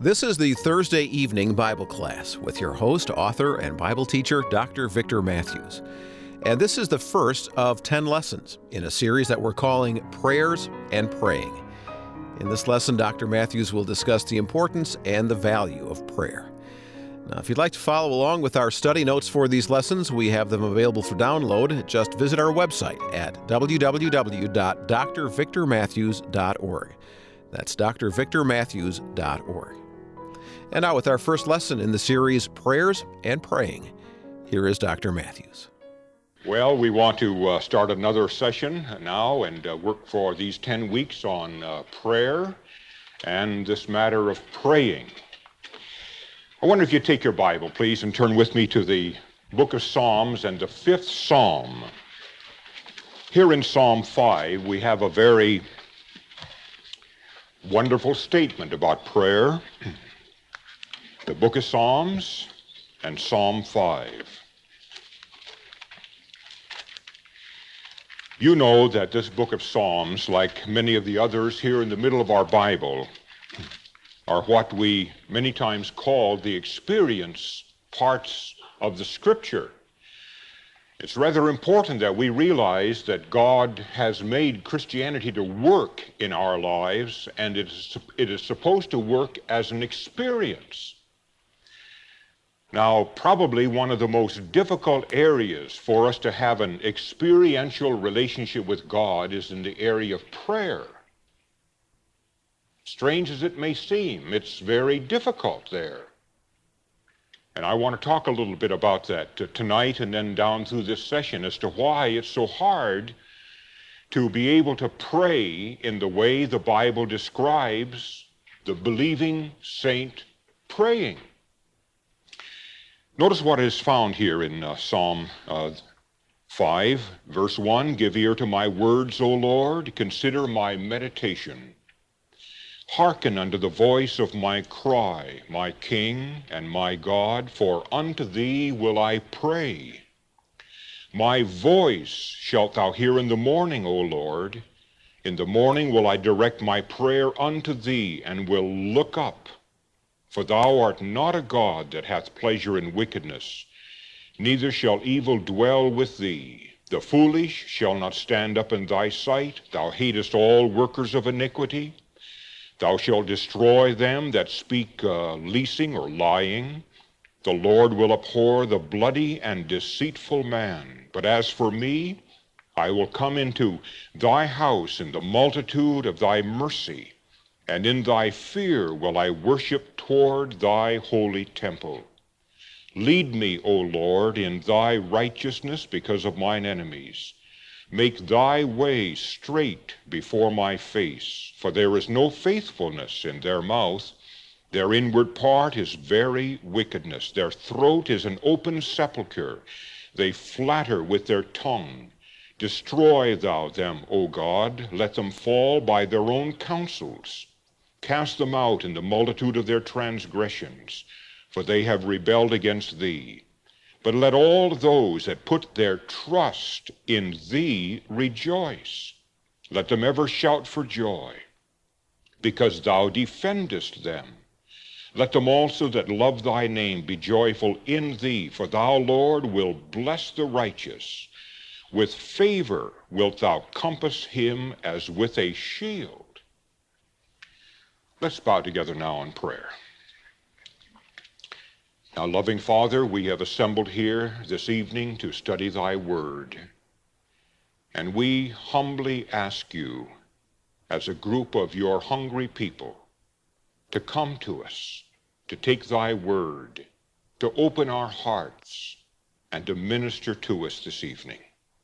This is the Thursday evening Bible class with your host, author, and Bible teacher, Dr. Victor Matthews. And this is the first of 10 lessons in a series that we're calling Prayers and Praying. In this lesson, Dr. Matthews will discuss the importance and the value of prayer. Now, if you'd like to follow along with our study notes for these lessons, we have them available for download. Just visit our website at www.drvictormatthews.org. That's drvictormatthews.org. And now with our first lesson in the series, Prayers and Praying, here is Dr. Matthews. Well, we want to start another session now and work for these 10 weeks on prayer and this matter of praying. I wonder if you take your Bible, please, and turn with me to the book of Psalms and the 5th Psalm. Here in Psalm 5, we have a very wonderful statement about prayer. The book of Psalms and Psalm 5. You know that this book of Psalms, like many of the others here in the middle of our Bible, are what we many times call the experience parts of the Scripture. It's rather important that we realize that God has made Christianity to work in our lives, and it is supposed to work as an experience. Now, probably one of the most difficult areas for us to have an experiential relationship with God is in the area of prayer. Strange as it may seem, it's very difficult there. And I want to talk a little bit about that tonight and then down through this session as to why it's so hard to be able to pray in the way the Bible describes the believing saint praying. Notice what is found here in Psalm 5, verse 1. Give ear to my words, O Lord, consider my meditation. Hearken unto the voice of my cry, my King and my God, for unto thee will I pray. My voice shalt thou hear in the morning, O Lord. In the morning will I direct my prayer unto thee, and will look up. For thou art not a God that hath pleasure in wickedness, neither shall evil dwell with thee. The foolish shall not stand up in thy sight. Thou hatest all workers of iniquity. Thou shalt destroy them that speak leasing or lying. The Lord will abhor the bloody and deceitful man. But as for me, I will come into thy house in the multitude of thy mercy, and in thy fear will I worship toward thy holy temple. Lead me, O Lord, in thy righteousness because of mine enemies. Make thy way straight before my face, for there is no faithfulness in their mouth. Their inward part is very wickedness. Their throat is an open sepulchre. They flatter with their tongue. Destroy thou them, O God. Let them fall by their own counsels. Cast them out in the multitude of their transgressions, for they have rebelled against thee. But let all those that put their trust in thee rejoice. Let them ever shout for joy, because thou defendest them. Let them also that love thy name be joyful in thee, for thou, Lord, will bless the righteous. With favor wilt thou compass him as with a shield. Let's bow together now in prayer. Now, loving Father, we have assembled here this evening to study thy word. And we humbly ask you, as a group of your hungry people, to come to us, to take thy word, to open our hearts, and to minister to us this evening.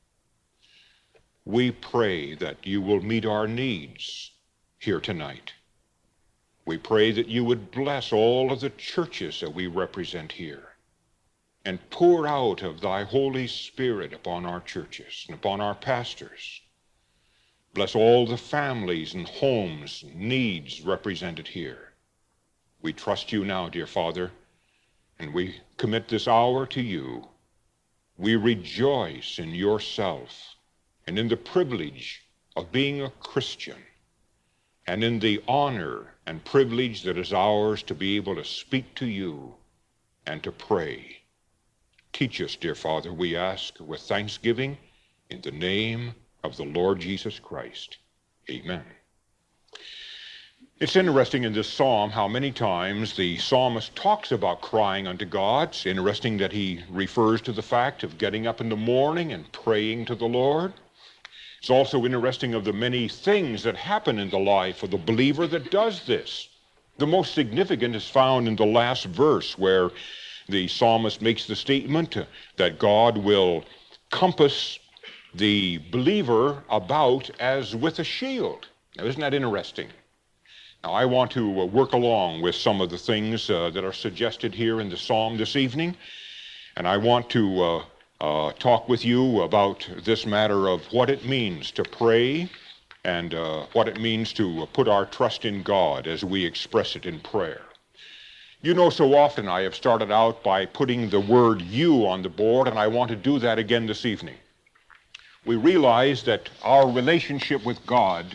We pray that you will meet our needs here tonight. We pray that you would bless all of the churches that we represent here and pour out of thy Holy Spirit upon our churches and upon our pastors. Bless all the families and homes and needs represented here. We trust you now, dear Father, and we commit this hour to you. We rejoice in yourself and in the privilege of being a Christian, and in the honor and privilege that is ours to be able to speak to you and to pray. Teach us, dear Father, we ask with thanksgiving in the name of the Lord Jesus Christ. Amen. It's interesting in this psalm how many times the psalmist talks about crying unto God. It's interesting that he refers to the fact of getting up in the morning and praying to the Lord. It's also interesting of the many things that happen in the life of the believer that does this. The most significant is found in the last verse, where the psalmist makes the statement that God will compass the believer about as with a shield. Now, isn't that interesting? Now, I want to work along with some of the things that are suggested here in the psalm this evening, and I want to talk with you about this matter of what it means to pray and what it means to put our trust in God as we express it in prayer. You know, so often I have started out by putting the word you on the board, and I want to do that again this evening. We realize that our relationship with God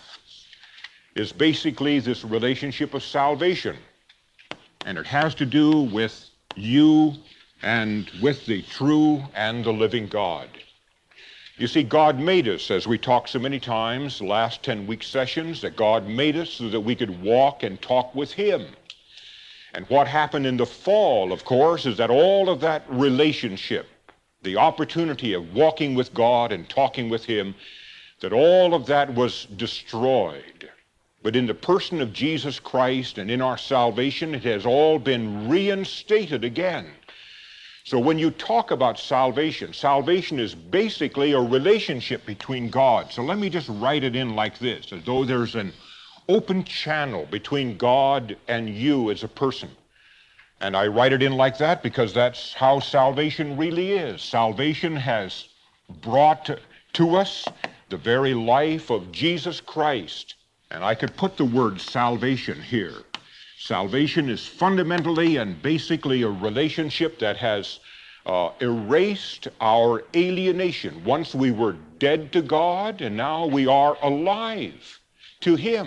is basically this relationship of salvation, and it has to do with you and with the true and the living God. You see, God made us, as we talked so many times, last 10-week sessions, that God made us so that we could walk and talk with Him. And what happened in the fall, of course, is that all of that relationship, the opportunity of walking with God and talking with Him, that all of that was destroyed. But in the person of Jesus Christ and in our salvation, it has all been reinstated again. So when you talk about salvation, salvation is basically a relationship between God. So let me just write it in like this, as though there's an open channel between God and you as a person. And I write it in like that because that's how salvation really is. Salvation has brought to us the very life of Jesus Christ. And I could put the word salvation here. Salvation is fundamentally and basically a relationship that has erased our alienation. Once we were dead to God, and now we are alive to Him.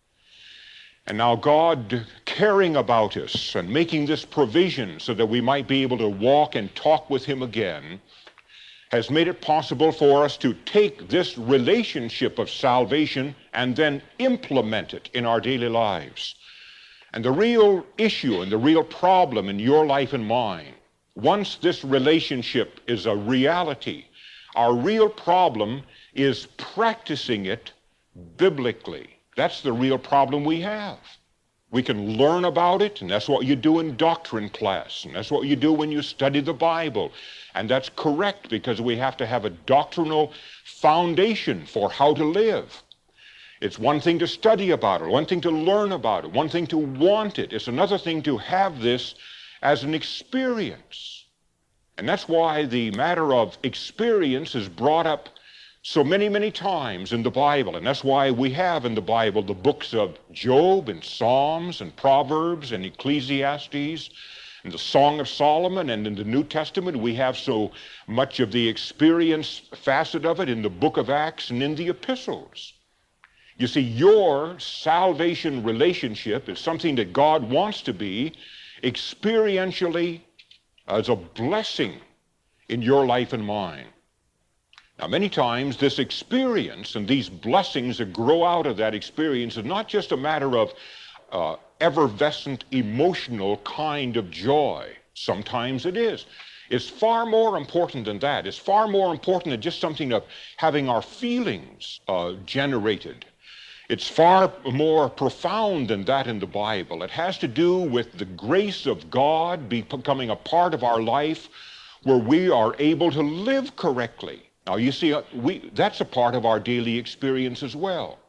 And now God caring about us and making this provision so that we might be able to walk and talk with Him again has made it possible for us to take this relationship of salvation and then implement it in our daily lives. And the real issue and the real problem in your life and mine, once this relationship is a reality, our real problem is practicing it biblically. That's the real problem we have. We can learn about it, and that's what you do in doctrine class, and that's what you do when you study the Bible. And that's correct because we have to have a doctrinal foundation for how to live. It's one thing to study about it, one thing to learn about it, one thing to want it. It's another thing to have this as an experience. And that's why the matter of experience is brought up so many, many times in the Bible. And that's why we have in the Bible the books of Job and Psalms and Proverbs and Ecclesiastes and the Song of Solomon. And in the New Testament, we have so much of the experience facet of it in the book of Acts and in the epistles. You see, your salvation relationship is something that God wants to be experientially as a blessing in your life and mine. Now, many times this experience and these blessings that grow out of that experience is not just a matter of effervescent, emotional kind of joy. Sometimes it is. It's far more important than that. It's far more important than just something of having our feelings generated. It's far more profound than that in the Bible. It has to do with the grace of God becoming a part of our life where we are able to live correctly. Now, you see, that's a part of our daily experience as well.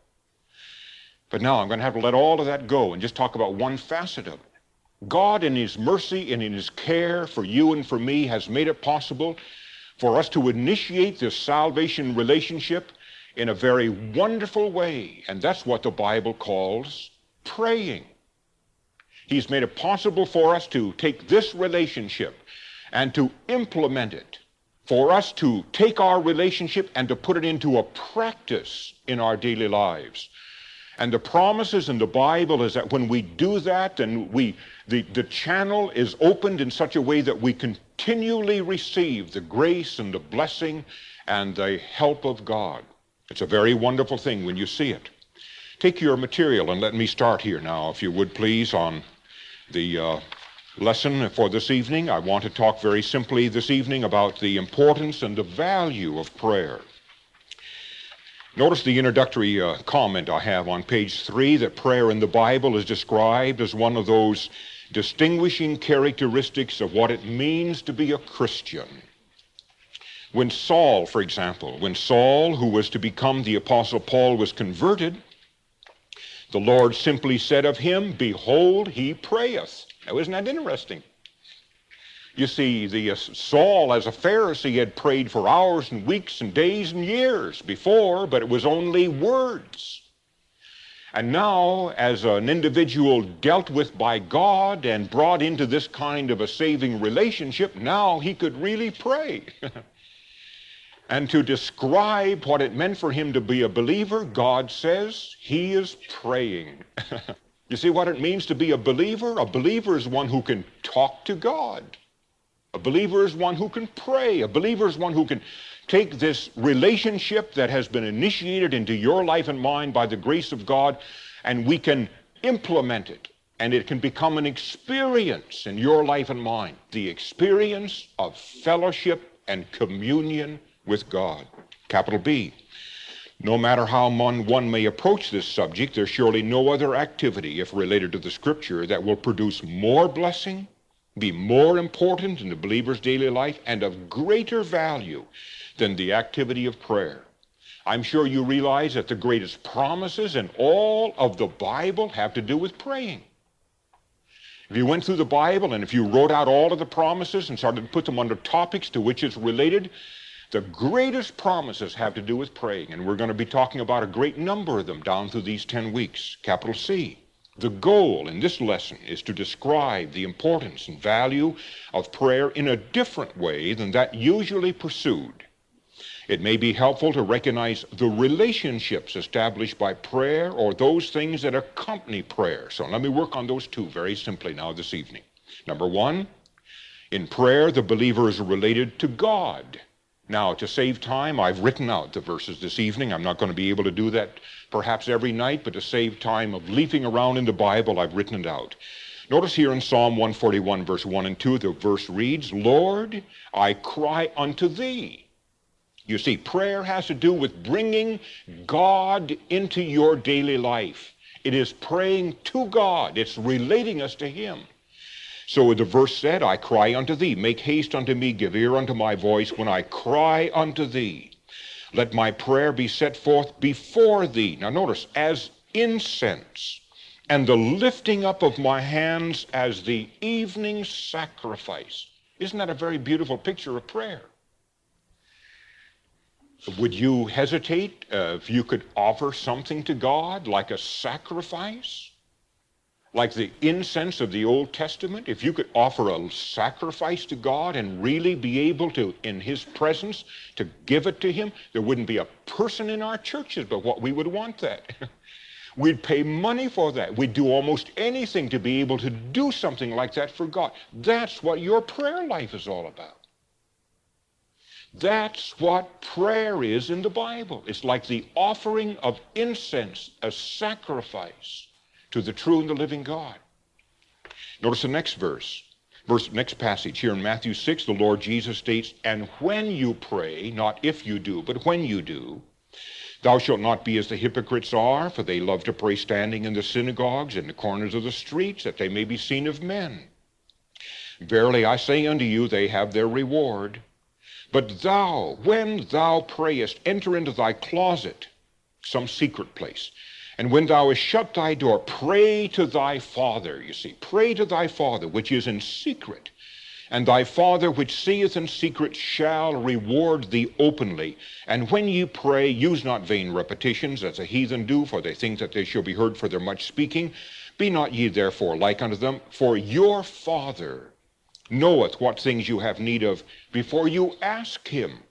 But now I'm going to have to let all of that go and just talk about one facet of it. God, in His mercy and in His care for you and for me, has made it possible for us to initiate this salvation relationship in a very wonderful way. And that's what the Bible calls praying. He's made it possible for us to take this relationship and to implement it. For us to take our relationship and to put it into a practice in our daily lives. And the promises in the Bible is that when we do that, then the channel is opened in such a way that we continually receive the grace and the blessing and the help of God. It's a very wonderful thing when you see it. Take your material and let me start here now, if you would please, on the lesson for this evening. I want to talk very simply this evening about the importance and the value of prayer. Notice the introductory comment I have on page 3, that prayer in the Bible is described as one of those distinguishing characteristics of what it means to be a Christian. When Saul, for example, who was to become the Apostle Paul, was converted, the Lord simply said of him, "Behold, he prayeth." Now, isn't that interesting? You see, Saul, as a Pharisee, had prayed for hours and weeks and days and years before, but it was only words. And now, as an individual dealt with by God and brought into this kind of a saving relationship, now he could really pray. And to describe what it meant for him to be a believer, God says he is praying. You see what it means to be a believer? A believer is one who can talk to God. A believer is one who can pray. A believer is one who can take this relationship that has been initiated into your life and mine by the grace of God, and we can implement it, and it can become an experience in your life and mine, the experience of fellowship and communion with God. Capital B. No matter how one may approach this subject, there's surely no other activity, if related to the Scripture, that will produce more blessing, be more important in the believer's daily life, and of greater value than the activity of prayer. I'm sure you realize that the greatest promises in all of the Bible have to do with praying. If you went through the Bible and if you wrote out all of the promises and started to put them under topics to which it's related, the greatest promises have to do with praying. And we're going to be talking about a great number of them down through these 10 weeks. Capital C. The goal in this lesson is to describe the importance and value of prayer in a different way than that usually pursued. It may be helpful to recognize the relationships established by prayer or those things that accompany prayer. So let me work on those two very simply now this evening. Number one, in prayer, the believer is related to God. Now, to save time, I've written out the verses this evening. I'm not going to be able to do that perhaps every night, but to save time of leafing around in the Bible, I've written it out. Notice here in Psalm 141, verse 1 and 2, the verse reads, "Lord, I cry unto thee." You see, prayer has to do with bringing God into your daily life. It is praying to God. It's relating us to him. So the verse said, "I cry unto thee, make haste unto me, give ear unto my voice when I cry unto thee. Let my prayer be set forth before thee." Now notice, as incense, and the lifting up of my hands as the evening sacrifice. Isn't that a very beautiful picture of prayer? Would you hesitate if you could offer something to God like a sacrifice? Like the incense of the Old Testament, if you could offer a sacrifice to God and really be able to, in his presence, to give it to him, there wouldn't be a person in our churches but what we would want that. We'd pay money for that. We'd do almost anything to be able to do something like that for God. That's what your prayer life is all about. That's what prayer is in the Bible. It's like the offering of incense, a sacrifice to the true and the living God. Notice the next next passage here in Matthew 6, the Lord Jesus states, "And when you pray, not if you do, but when you do, thou shalt not be as the hypocrites are, for they love to pray standing in the synagogues and the corners of the streets, that they may be seen of men. Verily I say unto you, they have their reward. But thou, when thou prayest, enter into thy closet," some secret place, "and when thou hast shut thy door, pray to thy Father." You see, pray to thy Father, which is in secret. "And thy Father, which seeth in secret, shall reward thee openly. And when ye pray, use not vain repetitions, as the heathen do, for they think that they shall be heard for their much speaking. Be not ye therefore like unto them, for your Father knoweth what things you have need of before you ask him.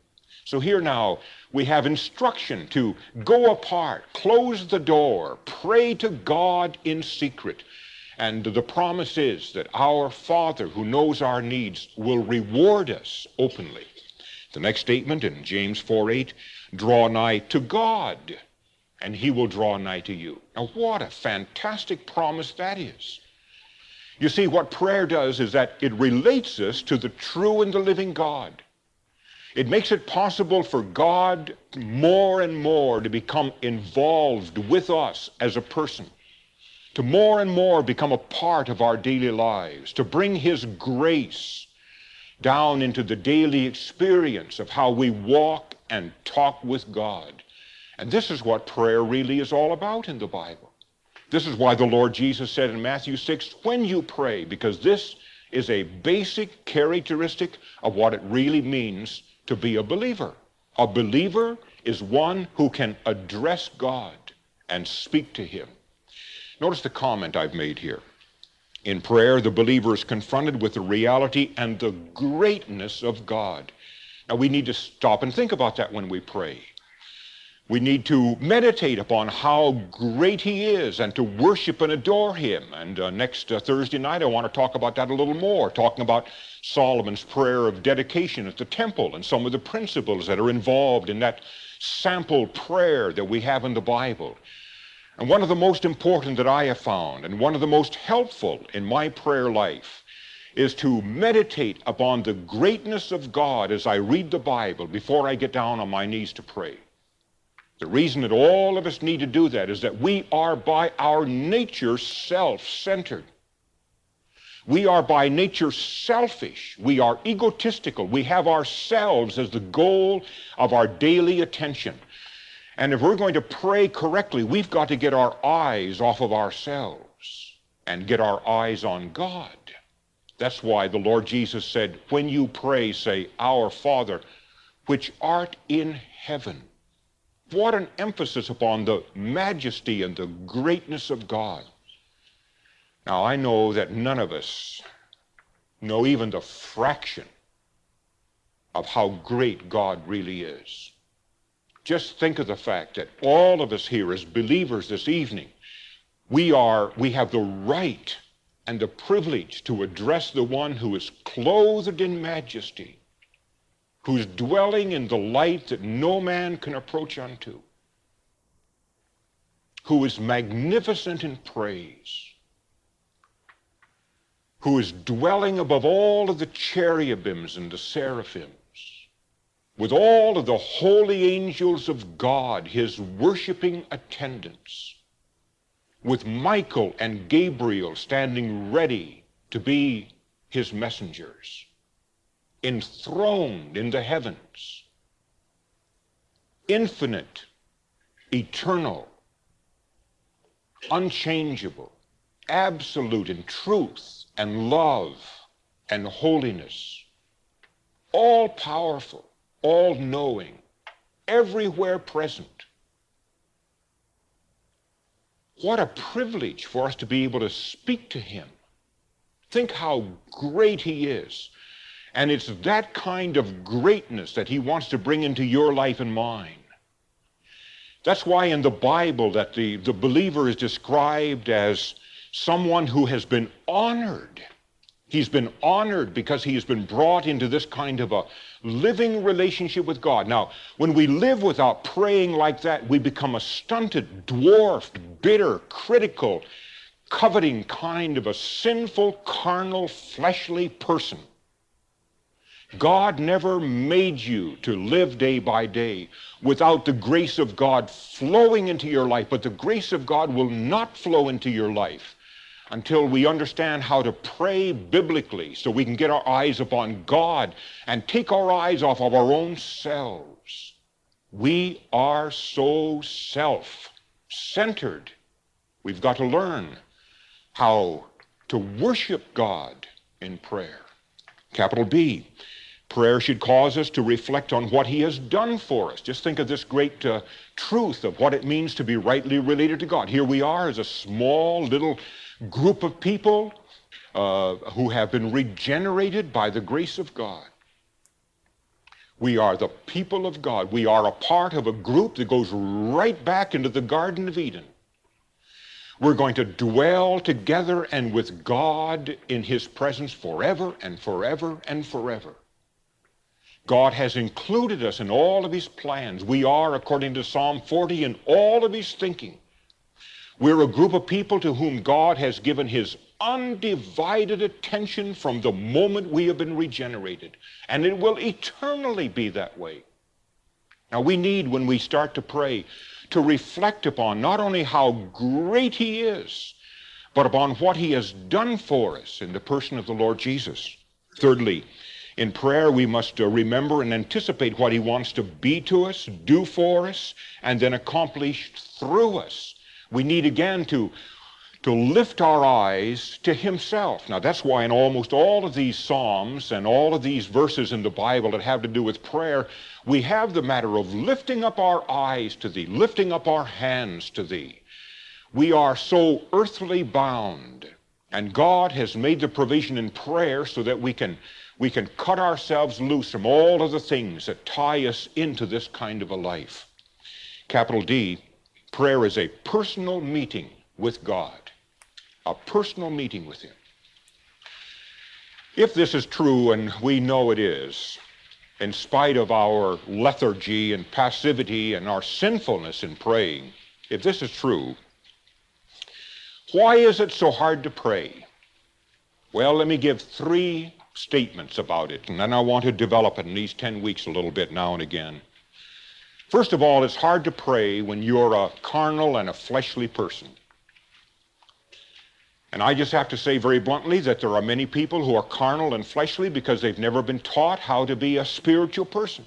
So here now we have instruction to go apart, close the door, pray to God in secret. And the promise is that our Father who knows our needs will reward us openly. The next statement in James 4:8, draw nigh to God, and he will draw nigh to you. Now what a fantastic promise that is. You see, what prayer does is that it relates us to the true and the living God. It makes it possible for God more and more to become involved with us as a person, to more and more become a part of our daily lives, to bring his grace down into the daily experience of how we walk and talk with God. And this is what prayer really is all about in the Bible. This is why the Lord Jesus said in Matthew 6, when you pray, because this is a basic characteristic of what it really means to be a believer. A believer is one who can address God and speak to him. Notice the comment I've made here. In prayer, the believer is confronted with the reality and the greatness of God. Now, we need to stop and think about that when we pray. We need to meditate upon how great he is and to worship and adore him. And next Thursday night, I want to talk about that a little more, talking about Solomon's prayer of dedication at the temple and some of the principles that are involved in that sample prayer that we have in the Bible. And one of the most important that I have found, and one of the most helpful in my prayer life, is to meditate upon the greatness of God as I read the Bible before I get down on my knees to pray. The reason that all of us need to do that is that we are by our nature self-centered. We are by nature selfish. We are egotistical. We have ourselves as the goal of our daily attention. And if we're going to pray correctly, we've got to get our eyes off of ourselves and get our eyes on God. That's why the Lord Jesus said, when you pray, say, Our Father, which art in heaven. What an emphasis upon the majesty and the greatness of God. Now, I know that none of us know even the fraction of how great God really is. Just think of the fact that all of us here as believers this evening, we have the right and the privilege to address the one who is clothed in majesty, who's dwelling in the light that no man can approach unto, who is magnificent in praise, who is dwelling above all of the cherubims and the seraphims, with all of the holy angels of God, his worshiping attendants, with Michael and Gabriel standing ready to be his messengers, enthroned in the heavens, infinite, eternal, unchangeable, absolute in truth and love and holiness, all powerful, all knowing, everywhere present. What a privilege for us to be able to speak to him. Think how great he is. And it's that kind of greatness that he wants to bring into your life and mine. That's why in the Bible that the believer is described as someone who has been honored. He's been honored because he has been brought into this kind of a living relationship with God. Now, when we live without praying like that, we become a stunted, dwarfed, bitter, critical, coveting kind of a sinful, carnal, fleshly person. God never made you to live day by day without the grace of God flowing into your life, but the grace of God will not flow into your life until we understand how to pray biblically so we can get our eyes upon God and take our eyes off of our own selves. We are so self-centered. We've got to learn how to worship God in prayer. Capital B, prayer should cause us to reflect on what he has done for us. Just think of this great truth of what it means to be rightly related to God. Here we are as a small little group of people who have been regenerated by the grace of God. We are the people of God. We are a part of a group that goes right back into the Garden of Eden. We're going to dwell together and with God in his presence forever and forever and forever. God has included us in all of his plans. We are, according to Psalm 40, in all of his thinking. We're a group of people to whom God has given his undivided attention from the moment we have been regenerated. And it will eternally be that way. Now we need, when we start to pray, to reflect upon not only how great he is, but upon what he has done for us in the person of the Lord Jesus. Thirdly, in prayer we must remember and anticipate what he wants to be to us, do for us, and then accomplish through us. We need again to lift our eyes to himself. Now that's why in almost all of these Psalms and all of these verses in the Bible that have to do with prayer, we have the matter of lifting up our eyes to thee, lifting up our hands to thee. We are so earthly bound, and God has made the provision in prayer so that we can cut ourselves loose from all of the things that tie us into this kind of a life. Capital D, prayer is a personal meeting with God. A personal meeting with him. If this is true, and we know it is, in spite of our lethargy and passivity and our sinfulness in praying, if this is true, why is it so hard to pray? Well, let me give 3 statements about it, and then I want to develop it in these 10 weeks a little bit now and again. First of all, it's hard to pray when you're a carnal and a fleshly person. And I just have to say very bluntly that there are many people who are carnal and fleshly because they've never been taught how to be a spiritual person.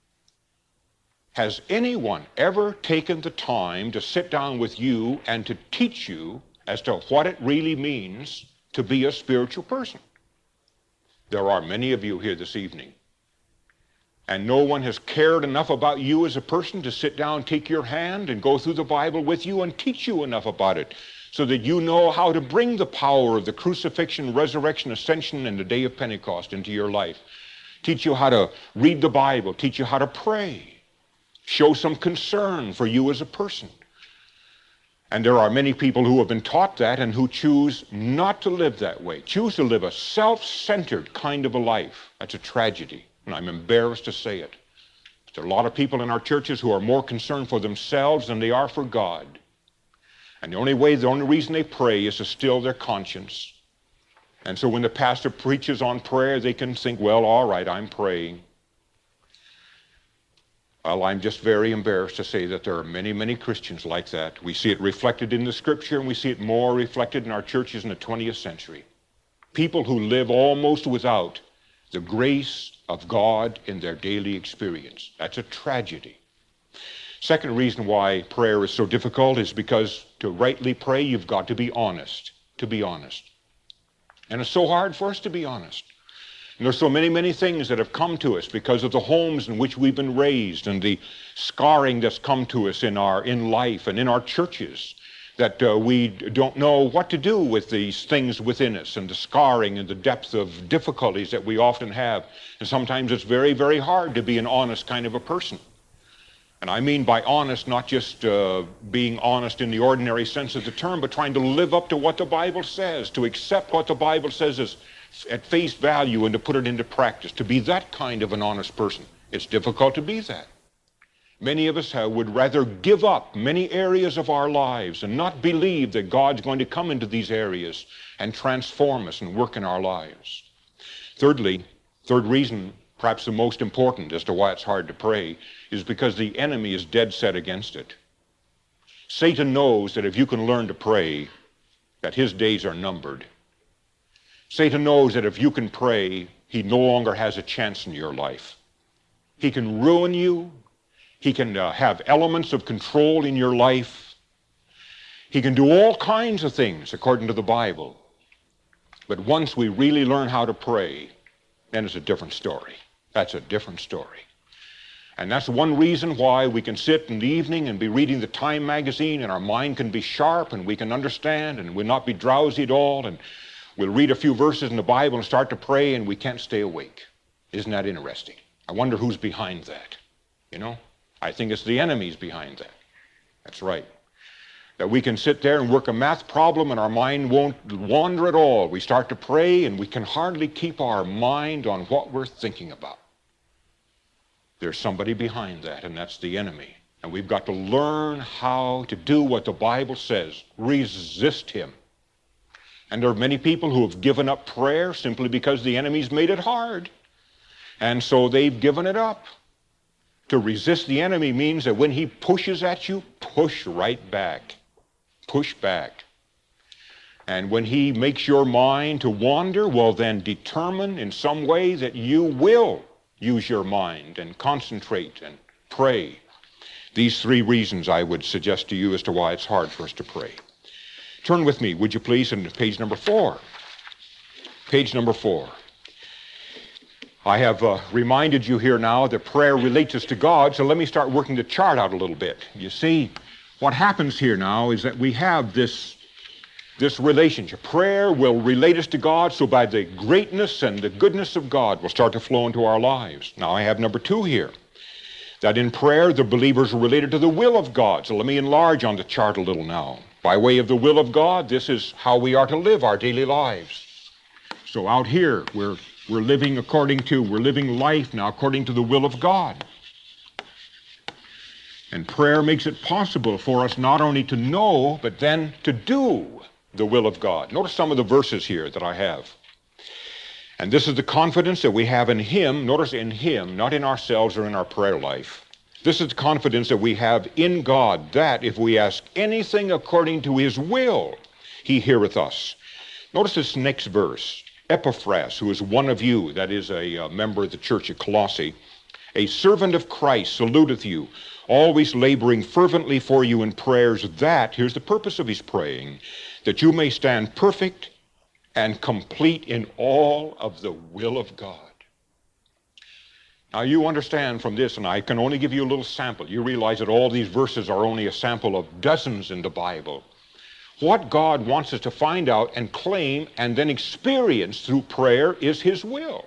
Has anyone ever taken the time to sit down with you and to teach you as to what it really means to be a spiritual person? There are many of you here this evening. And no one has cared enough about you as a person to sit down, take your hand, and go through the Bible with you and teach you enough about it so that you know how to bring the power of the crucifixion, resurrection, ascension, and the day of Pentecost into your life. Teach you how to read the Bible, teach you how to pray, show some concern for you as a person. And there are many people who have been taught that and who choose not to live that way, choose to live a self-centered kind of a life. That's a tragedy, and I'm embarrassed to say it. There are a lot of people in our churches who are more concerned for themselves than they are for God. And the only reason they pray is to still their conscience. And so when the pastor preaches on prayer, they can think, well, all right, I'm praying. Well, I'm just very embarrassed to say that there are many, many Christians like that. We see it reflected in the Scripture, and we see it more reflected in our churches in the 20th century. People who live almost without the grace of God in their daily experience. That's a tragedy. Second reason why prayer is so difficult is because to rightly pray, you've got to be honest. To be honest. And it's so hard for us to be honest. And there's so many, many things that have come to us because of the homes in which we've been raised and the scarring that's come to us in life and in our churches, that we don't know what to do with these things within us and the scarring and the depth of difficulties that we often have. And sometimes it's very, very hard to be an honest kind of a person. And I mean by honest, not just being honest in the ordinary sense of the term, but trying to live up to what the Bible says, to accept what the Bible says is at face value and to put it into practice, to be that kind of an honest person. It's difficult to be that. Many of us would rather give up many areas of our lives and not believe that God's going to come into these areas and transform us and work in our lives. Thirdly, third reason, perhaps the most important as to why it's hard to pray, is because the enemy is dead set against it. Satan knows that if you can learn to pray, that his days are numbered. Satan knows that if you can pray, he no longer has a chance in your life. He can ruin you. He can have elements of control in your life. He can do all kinds of things according to the Bible. But once we really learn how to pray, then it's a different story. That's a different story. And that's one reason why we can sit in the evening and be reading the Time magazine and our mind can be sharp and we can understand and we'll not be drowsy at all, and we'll read a few verses in the Bible and start to pray and we can't stay awake. Isn't that interesting? I wonder who's behind that. You know, I think it's the enemy's behind that. That's right. That we can sit there and work a math problem and our mind won't wander at all. We start to pray and we can hardly keep our mind on what we're thinking about. There's somebody behind that, and that's the enemy. And we've got to learn how to do what the Bible says. Resist him. And there are many people who have given up prayer simply because the enemy's made it hard. And so they've given it up. To resist the enemy means that when he pushes at you, push right back. Push back. And when he makes your mind to wander, well then determine in some way that you will use your mind and concentrate and pray. These three reasons I would suggest to you as to why it's hard for us to pray. Turn with me, would you please, to page number 4. Page number 4. I have reminded you here now that prayer relates us to God, so let me start working the chart out a little bit. You see, what happens here now is that we have this relationship. Prayer will relate us to God, so by the greatness and the goodness of God will start to flow into our lives. Now I have number 2 here, that in prayer the believers are related to the will of God. So let me enlarge on the chart a little now. By way of the will of God, this is how we are to live our daily lives. So out here, we're living life now according to the will of God. And prayer makes it possible for us not only to know, but then to do the will of God. Notice some of the verses here that I have. And this is the confidence that we have in him. Notice in him, not in ourselves or in our prayer life. This is the confidence that we have in God, that if we ask anything according to his will, he heareth us. Notice this next verse. Epaphras, who is one of you, that is a member of the church at Colossae, a servant of Christ, saluteth you, always laboring fervently for you in prayers, that, here's the purpose of his praying, that you may stand perfect and complete in all of the will of God. Now you understand from this, and I can only give you a little sample. You realize that all these verses are only a sample of dozens in the Bible. What God wants us to find out and claim and then experience through prayer is his will.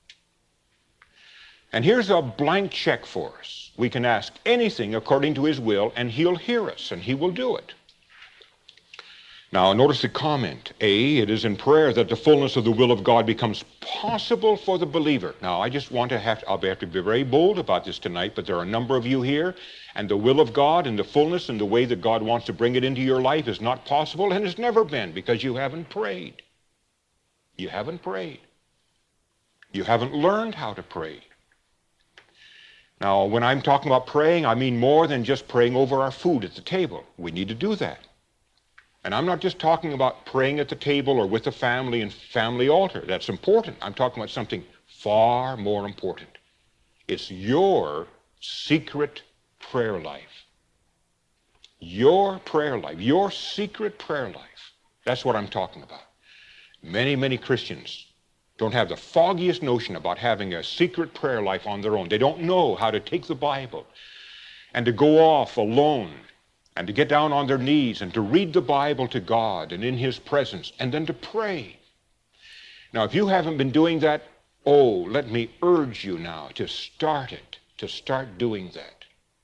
And here's a blank check for us. We can ask anything according to his will, and he'll hear us, and he will do it. Now, notice the comment. A, it is in prayer that the fullness of the will of God becomes possible for the believer. Now, I just want to I'll have to be very bold about this tonight, but there are a number of you here, and the will of God and the fullness and the way that God wants to bring it into your life is not possible, and it's never been, because you haven't prayed. You haven't prayed. You haven't learned how to pray. Now, when I'm talking about praying, I mean more than just praying over our food at the table. We need to do that. And I'm not just talking about praying at the table or with the family and family altar. That's important. I'm talking about something far more important. It's your secret prayer life. Your prayer life, your secret prayer life. That's what I'm talking about. Many, many Christians don't have the foggiest notion about having a secret prayer life on their own. They don't know how to take the Bible and to go off alone and to get down on their knees and to read the Bible to God and in his presence and then to pray. Now, if you haven't been doing that, let me urge you now to start it, to start doing that.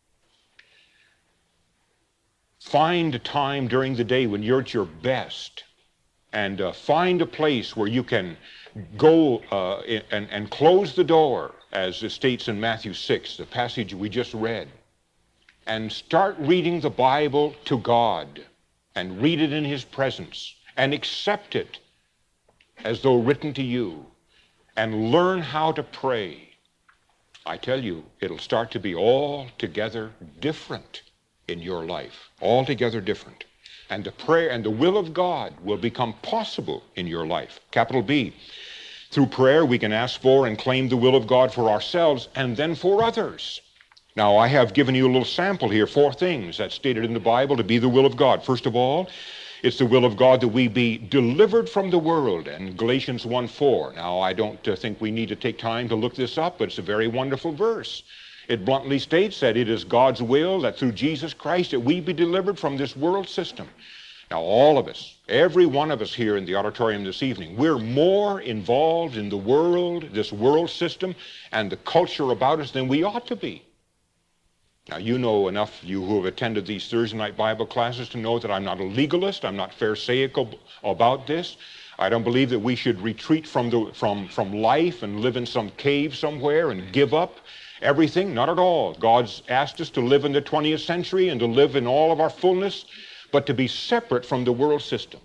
Find a time during the day when you're at your best, and find a place where you can go and close the door, as it states in Matthew 6, the passage we just read, and start reading the Bible to God, and read it in his presence, and accept it as though written to you, and learn how to pray. I tell you, it'll start to be altogether different in your life, altogether different. And the prayer and the will of God will become possible in your life. Capital B. Through prayer, we can ask for and claim the will of God for ourselves and then for others. Now, I have given you a little sample here, 4 things that's stated in the Bible to be the will of God. First of all, it's the will of God that we be delivered from the world, and Galatians 1:4. Now, I don't think we need to take time to look this up, but it's a very wonderful verse. It bluntly states that it is God's will that through Jesus Christ that we be delivered from this world system. Now, all of us, every one of us here in the auditorium this evening, we're more involved in the world, this world system, and the culture about us than we ought to be. Now, you know enough, you who have attended these Thursday night Bible classes, to know that I'm not a legalist. I'm not pharisaical about this. I don't believe that we should retreat from life and live in some cave somewhere and give up everything. Not at all. God's asked us to live in the 20th century and to live in all of our fullness, but to be separate from the world system.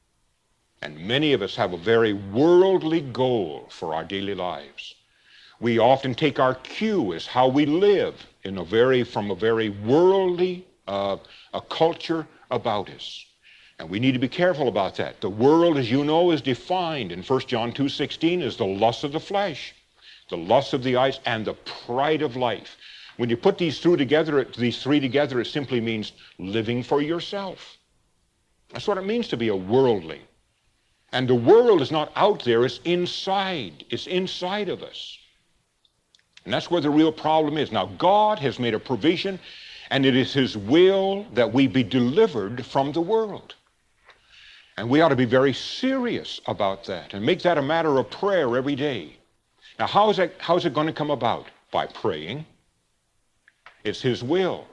And many of us have a very worldly goal for our daily lives. We often take our cue as how we live from a very worldly a culture about us. And we need to be careful about that. The world, as you know, is defined in 1 John 2:16 as the lust of the flesh, the lust of the eyes, and the pride of life. When you put these three together, it simply means living for yourself. That's what it means to be a worldling. And the world is not out there, it's inside. It's inside of us. And that's where the real problem is. Now, God has made a provision, and it is His will that we be delivered from the world. And we ought to be very serious about that and make that a matter of prayer every day. Now, how is it going to come about? By praying. It's His will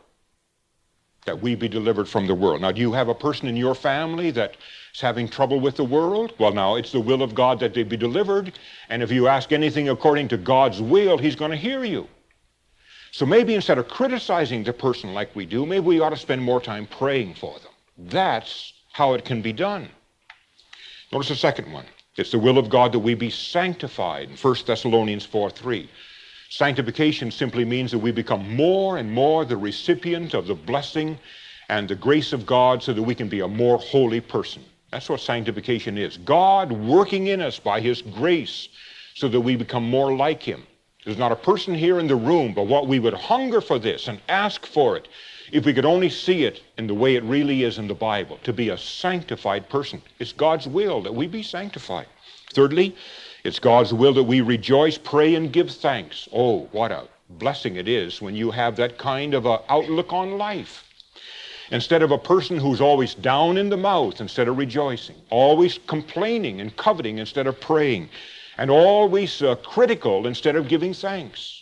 that we be delivered from the world. Now, do you have a person in your family that's having trouble with the world? Well, now, it's the will of God that they be delivered. And if you ask anything according to God's will, He's going to hear you. So maybe instead of criticizing the person like we do, maybe we ought to spend more time praying for them. That's how it can be done. Notice the second one. It's the will of God that we be sanctified in 1 Thessalonians 4:3. Sanctification simply means that we become more and more the recipient of the blessing and the grace of God so that we can be a more holy person. That's what sanctification is. God working in us by His grace so that we become more like Him. There's not a person here in the room, but what we would hunger for this and ask for it if we could only see it in the way it really is in the Bible, to be a sanctified person. It's God's will that we be sanctified. Thirdly, it's God's will that we rejoice, pray, and give thanks. Oh, what a blessing it is when you have that kind of an outlook on life. Instead of a person who's always down in the mouth instead of rejoicing, always complaining and coveting instead of praying, and always critical instead of giving thanks.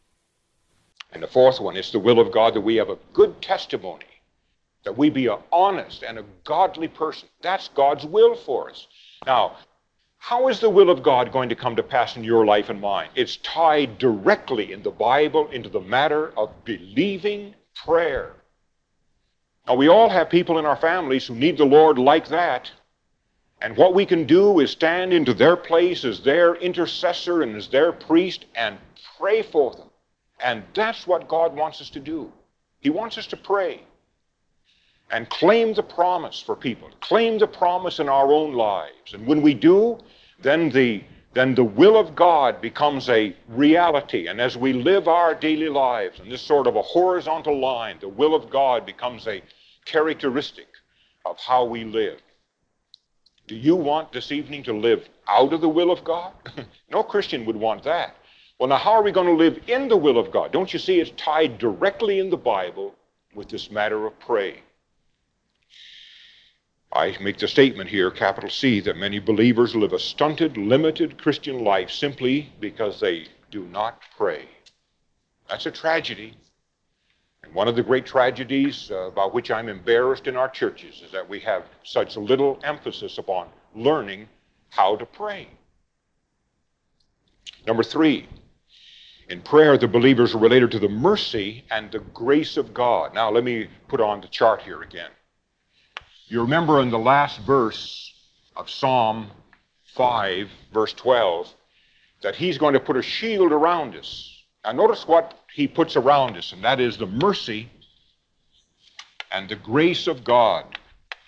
And the fourth one, it's the will of God that we have a good testimony, that we be an honest and a godly person. That's God's will for us. Now, how is the will of God going to come to pass in your life and mine? It's tied directly in the Bible into the matter of believing prayer. Now, we all have people in our families who need the Lord like that. And what we can do is stand into their place as their intercessor and as their priest and pray for them. And that's what God wants us to do. He wants us to pray and claim the promise for people, claim the promise in our own lives. And when we do, then the will of God becomes a reality. And as we live our daily lives in this sort of a horizontal line, the will of God becomes a characteristic of how we live. Do you want this evening to live out of the will of God? No Christian would want that. Well, now, how are we going to live in the will of God? Don't you see it's tied directly in the Bible with this matter of praying? I make the statement here, capital C, that many believers live a stunted, limited Christian life simply because they do not pray. That's a tragedy. And one of the great tragedies about which I'm embarrassed in our churches is that we have such little emphasis upon learning how to pray. Number 3, in prayer, the believers are related to the mercy and the grace of God. Now, let me put on the chart here again. You remember in the last verse of Psalm 5, verse 12, that He's going to put a shield around us. Now, notice what He puts around us, and that is the mercy and the grace of God.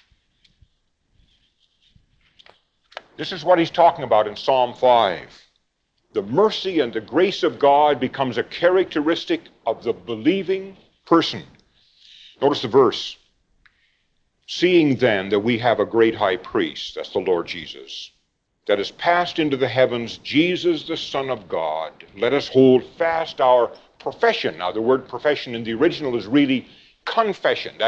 This is what He's talking about in Psalm 5. The mercy and the grace of God becomes a characteristic of the believing person. Notice the verse. Seeing then that we have a great high priest, that's the Lord Jesus, that has passed into the heavens, Jesus the Son of God, let us hold fast our profession. Now, the word profession in the original is really confession. That is,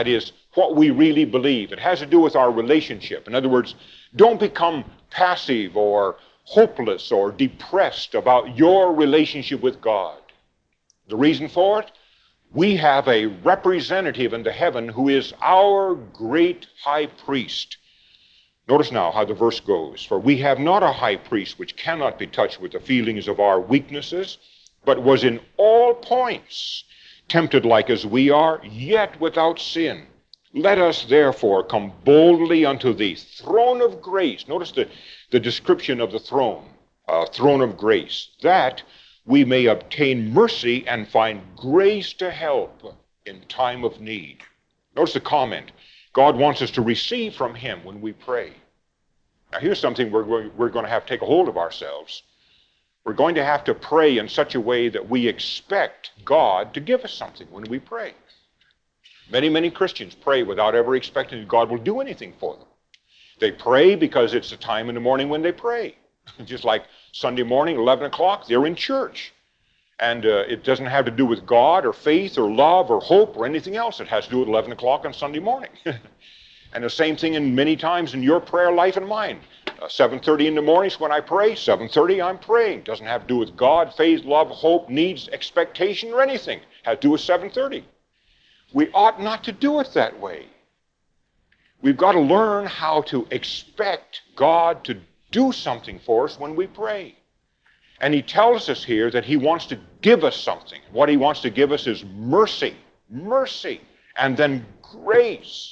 what we really believe. It has to do with our relationship. In other words, don't become passive or hopeless or depressed about your relationship with God. The reason for it? We have a representative in the heaven who is our great high priest. Notice now how the verse goes. For we have not a high priest which cannot be touched with the feelings of our weaknesses, but was in all points tempted like as we are, yet without sin. Let us therefore come boldly unto the throne of grace. Notice the description of the throne of grace, that we may obtain mercy and find grace to help in time of need. Notice the comment. God wants us to receive from him when we pray. Now here's something we're going to have to take a hold of ourselves. We're going to have to pray in such a way that we expect God to give us something when we pray. Many Christians pray without ever expecting that God will do anything for them. They pray because it's the time in the morning when they pray. Just like Sunday morning, 11 o'clock, they're in church. And it doesn't have to do with God or faith or love or hope or anything else. It has to do with 11 o'clock on Sunday morning. And the same thing in many times in your prayer life and mine. 7:30 in the mornings when I pray, 7:30 I'm praying. Doesn't have to do with God, faith, love, hope, needs, expectation, or anything. It has to do with 7:30. We ought not to do it that way. We've got to learn how to expect God to do something for us when we pray. And he tells us here that he wants to give us something. What he wants to give us is mercy, and then grace.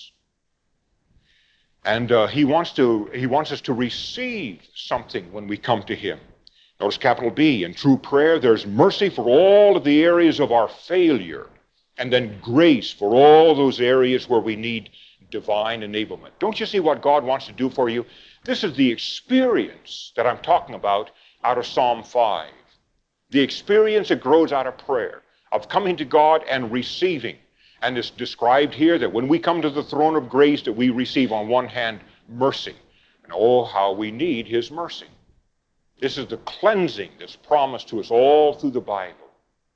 And he wants us to receive something when we come to him. Notice capital B, in true prayer, there's mercy for all of the areas of our failure, and then grace for all those areas where we need divine enablement. Don't you see what God wants to do for you? This is the experience that I'm talking about out of Psalm 5. The experience that grows out of prayer, of coming to God and receiving. And it's described here that when we come to the throne of grace that we receive on one hand mercy. And oh, how we need his mercy. This is the cleansing that's promised to us all through the Bible.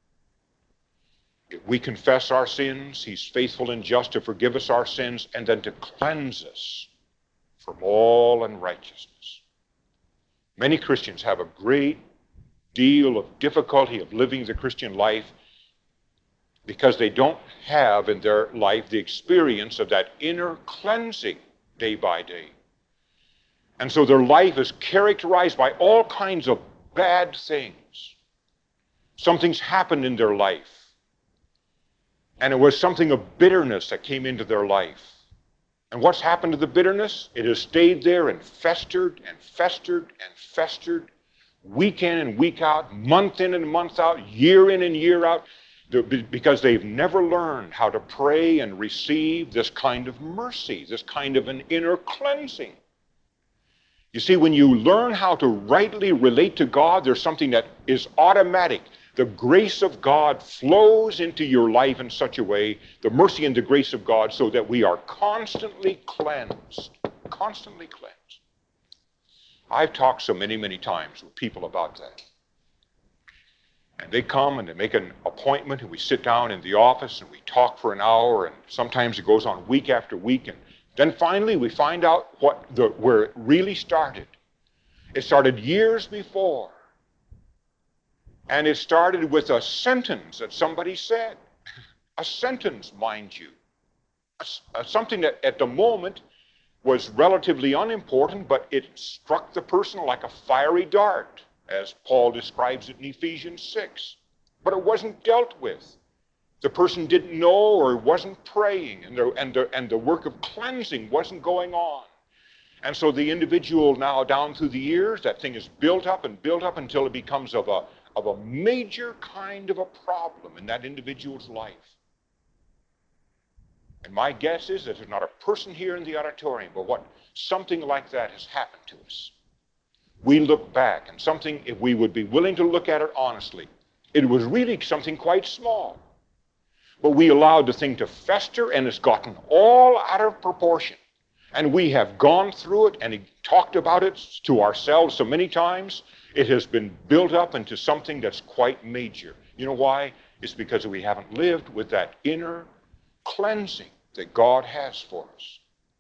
If we confess our sins, he's faithful and just to forgive us our sins and then to cleanse us from all unrighteousness. Many Christians have a great deal of difficulty of living the Christian life because they don't have in their life the experience of that inner cleansing day by day. And so their life is characterized by all kinds of bad things. Something's happened in their life. And it was something of bitterness that came into their life. And what's happened to the bitterness? It has stayed there and festered and festered and festered, week in and week out, month in and month out, year in and year out, because they've never learned how to pray and receive this kind of mercy, this kind of an inner cleansing. You see, when you learn how to rightly relate to God, there's something that is automatic. The grace of God flows into your life in such a way, the mercy and the grace of God, so that we are constantly cleansed. Constantly cleansed. I've talked so many times with people about that. And they come and they make an appointment and we sit down in the office and we talk for an hour, and sometimes it goes on week after week, and then finally we find out where it really started. It started years before. And it started with a sentence that somebody said. A sentence, mind you. Something that at the moment was relatively unimportant, but it struck the person like a fiery dart, as Paul describes it in Ephesians 6. But it wasn't dealt with. The person didn't know or wasn't praying, and the work of cleansing wasn't going on. And so the individual now, down through the years, that thing is built up until it becomes of a major kind of a problem in that individual's life. And my guess is that there's not a person here in the auditorium, but something like that has happened to us. We look back, and something, if we would be willing to look at it honestly, it was really something quite small. But we allowed the thing to fester, and it's gotten all out of proportion. And we have gone through it and talked about it to ourselves so many times. It has been built up into something that's quite major. You know why? It's because we haven't lived with that inner cleansing that God has for us.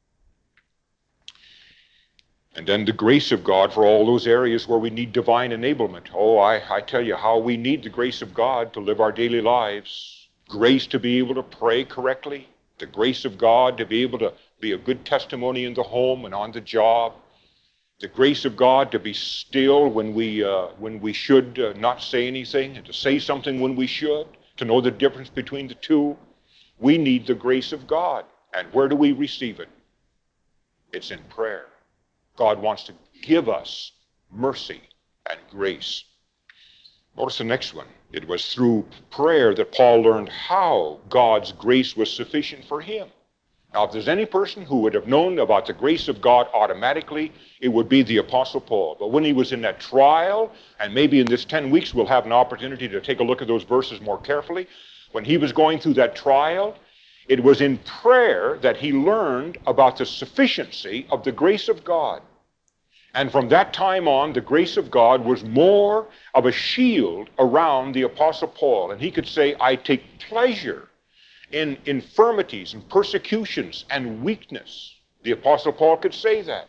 And then the grace of God for all those areas where we need divine enablement. Oh, I tell you how we need the grace of God to live our daily lives. Grace to be able to pray correctly. The grace of God to be able to be a good testimony in the home and on the job. The grace of God to be still when we should not say anything, and to say something when we should, to know the difference between the two. We need the grace of God. And where do we receive it? It's in prayer. God wants to give us mercy and grace. Notice the next one. It was through prayer that Paul learned how God's grace was sufficient for him. Now, if there's any person who would have known about the grace of God automatically, it would be the Apostle Paul. But when he was in that trial, and maybe in this 10 weeks we'll have an opportunity to take a look at those verses more carefully, when he was going through that trial, it was in prayer that he learned about the sufficiency of the grace of God. And from that time on, the grace of God was more of a shield around the Apostle Paul. And he could say, I take pleasure in infirmities and persecutions and weakness. The Apostle Paul could say that.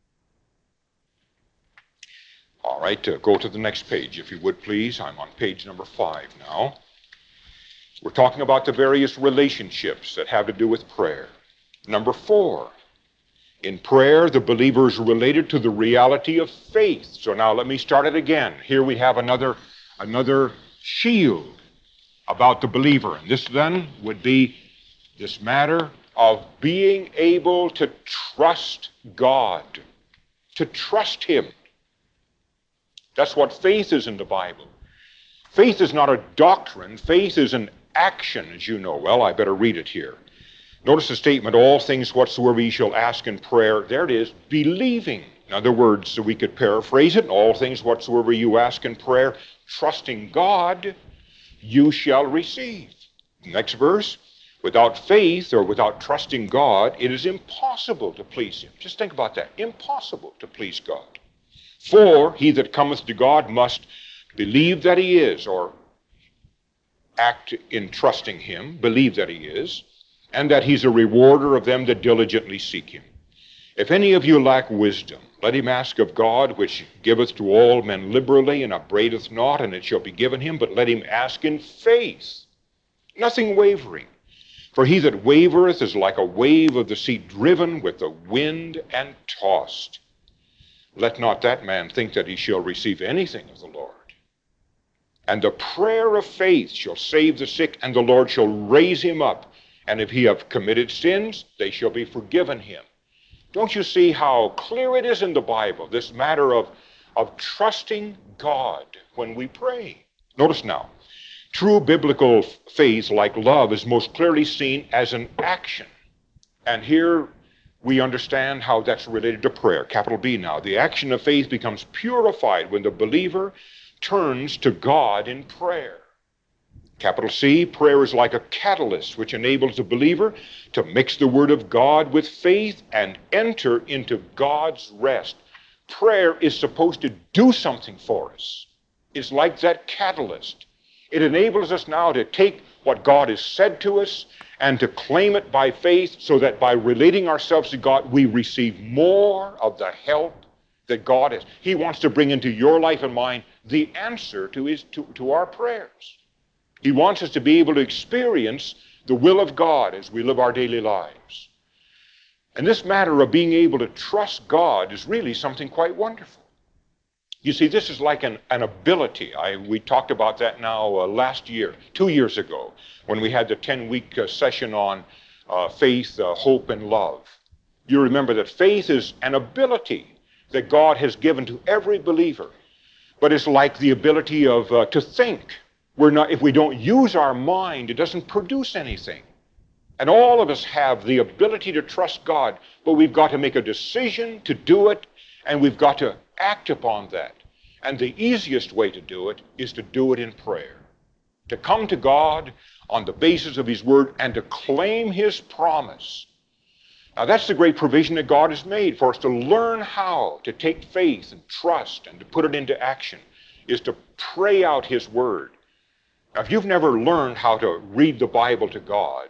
All right, go to the next page, if you would please. I'm on page number 5 now. We're talking about the various relationships that have to do with prayer. Number 4. In prayer, the believer is related to the reality of faith. So now let me start it again. Here we have another shield about the believer. And this then would be this matter of being able to trust God, to trust Him. That's what faith is in the Bible. Faith is not a doctrine. Faith is an action, as you know. Well, I better read it here. Notice the statement, all things whatsoever ye shall ask in prayer. There it is, believing. In other words, so we could paraphrase it, all things whatsoever you ask in prayer, trusting God, you shall receive. Next verse, without faith or without trusting God, it is impossible to please Him. Just think about that, impossible to please God. For he that cometh to God must believe that He is, or act in trusting Him, believe that He is, and that He's a rewarder of them that diligently seek Him. If any of you lack wisdom, let him ask of God, which giveth to all men liberally, and upbraideth not, and it shall be given him. But let him ask in faith, nothing wavering. For he that wavereth is like a wave of the sea, driven with the wind and tossed. Let not that man think that he shall receive anything of the Lord. And the prayer of faith shall save the sick, and the Lord shall raise him up. And if he have committed sins, they shall be forgiven him. Don't you see how clear it is in the Bible, this matter of trusting God when we pray? Notice now, true biblical faith, like love, is most clearly seen as an action. And here we understand how that's related to prayer, capital B now. The action of faith becomes purified when the believer turns to God in prayer. Capital C, prayer is like a catalyst which enables the believer to mix the Word of God with faith and enter into God's rest. Prayer is supposed to do something for us. It's like that catalyst. It enables us now to take what God has said to us and to claim it by faith, so that by relating ourselves to God, we receive more of the help that God has. He wants to bring into your life and mine the answer to our prayers. He wants us to be able to experience the will of God as we live our daily lives. And this matter of being able to trust God is really something quite wonderful. You see, this is like an ability. We talked about that now last year, 2 years ago, when we had the 10-week session on faith, hope, and love. You remember that faith is an ability that God has given to every believer. But it's like the ability of to think. If we don't use our mind, it doesn't produce anything. And all of us have the ability to trust God, but we've got to make a decision to do it, and we've got to act upon that. And the easiest way to do it is to do it in prayer. To come to God on the basis of His Word and to claim His promise. Now that's the great provision that God has made for us to learn how to take faith and trust and to put it into action, is to pray out His Word. Now, if you've never learned how to read the Bible to God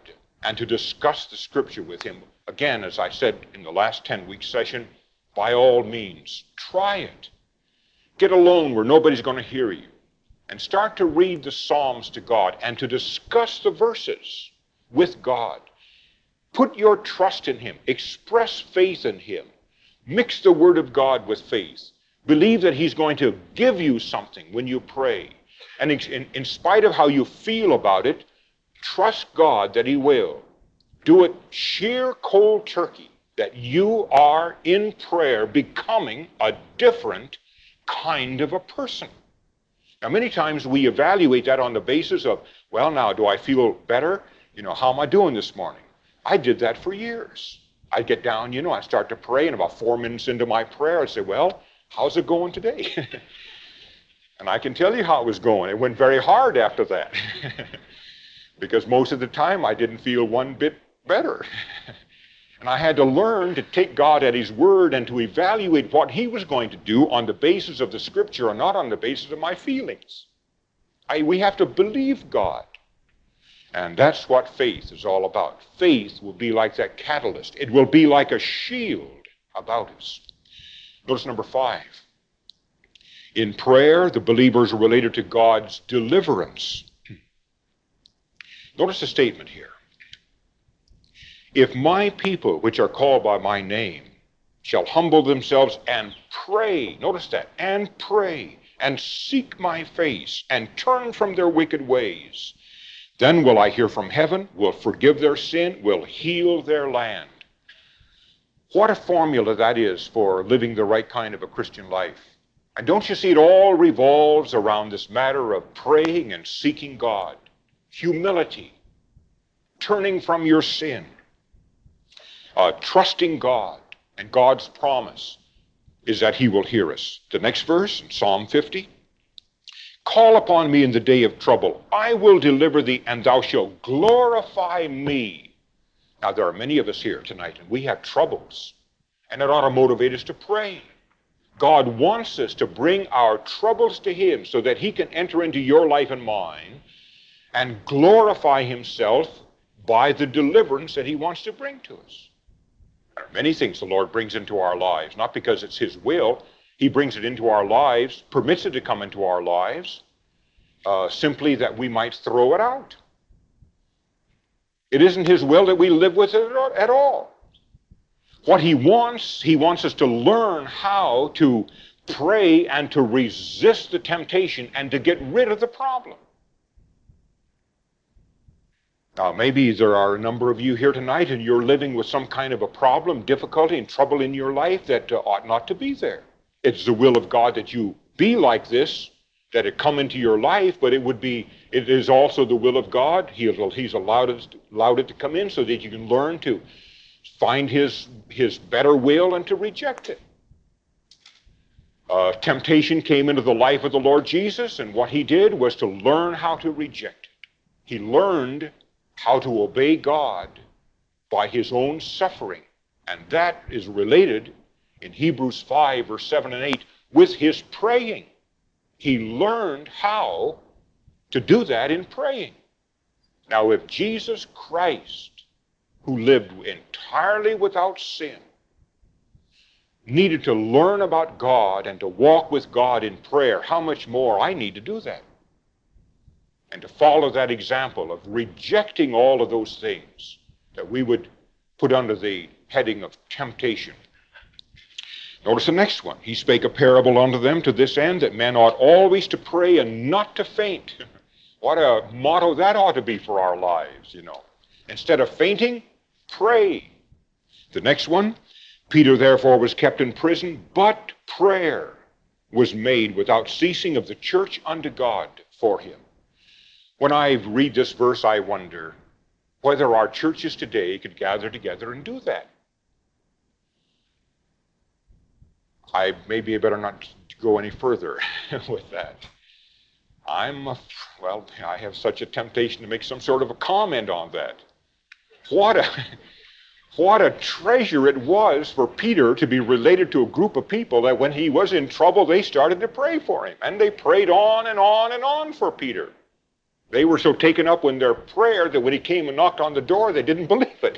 and to discuss the Scripture with him. Again, as I said in the last 10-week session, by all means, try it. Get alone where nobody's going to hear you and start to read the Psalms to God and to discuss the verses with God. Put your trust in him. Express faith in him. Mix the Word of God with faith. Believe that he's going to give you something when you pray. And in spite of how you feel about it, trust God that he will. Do it sheer cold turkey, that you are in prayer becoming a different kind of a person. Now, many times we evaluate that on the basis of, well, now, do I feel better? How am I doing this morning? I did that for years. I'd get down, I'd start to pray, and about 4 minutes into my prayer, I'd say, well, how's it going today? And I can tell you how it was going. It went very hard after that. Because most of the time I didn't feel one bit better. And I had to learn to take God at his word and to evaluate what he was going to do on the basis of the Scripture and not on the basis of my feelings. We have to believe God. And that's what faith is all about. Faith will be like that catalyst. It will be like a shield about us. Notice number 5. In prayer, the believers are related to God's deliverance. Notice the statement here. If my people, which are called by my name, shall humble themselves and pray, notice that, and pray, and seek my face, and turn from their wicked ways, then will I hear from heaven, will forgive their sin, will heal their land. What a formula that is for living the right kind of a Christian life. And don't you see it all revolves around this matter of praying and seeking God. Humility, turning from your sin, trusting God, and God's promise is that he will hear us. The next verse in Psalm 50, call upon me in the day of trouble. I will deliver thee, and thou shalt glorify me. Now, there are many of us here tonight, and we have troubles, and it ought to motivate us to pray. God wants us to bring our troubles to him so that he can enter into your life and mine and glorify himself by the deliverance that he wants to bring to us. There are many things the Lord brings into our lives, not because it's his will. He brings it into our lives, permits it to come into our lives, simply that we might throw it out. It isn't his will that we live with it at all. What he wants us to learn how to pray and to resist the temptation and to get rid of the problem. Now, maybe there are a number of you here tonight and you're living with some kind of a problem, difficulty, and trouble in your life that ought not to be there. It's the will of God that you be like this, that it come into your life, but it is also the will of God. He's allowed it to come in so that you can learn to find his better will and to reject it. Temptation came into the life of the Lord Jesus, and what he did was to learn how to reject it. He learned how to obey God by his own suffering. And that is related in Hebrews 5, verse 7 and 8, with his praying. He learned how to do that in praying. Now, if Jesus Christ, who lived entirely without sin, needed to learn about God and to walk with God in prayer, how much more I need to do that? And to follow that example of rejecting all of those things that we would put under the heading of temptation. Notice the next one. He spake a parable unto them to this end, that men ought always to pray and not to faint. What a motto that ought to be for our lives, Instead of fainting, pray. The next one, Peter therefore was kept in prison, but prayer was made without ceasing of the church unto God for him. When I read this verse, I wonder whether our churches today could gather together and do that. I better not go any further with that. I have such a temptation to make some sort of a comment on that. What a treasure it was for Peter to be related to a group of people that when he was in trouble, they started to pray for him. And they prayed on and on and on for Peter. They were so taken up in their prayer that when he came and knocked on the door, they didn't believe it.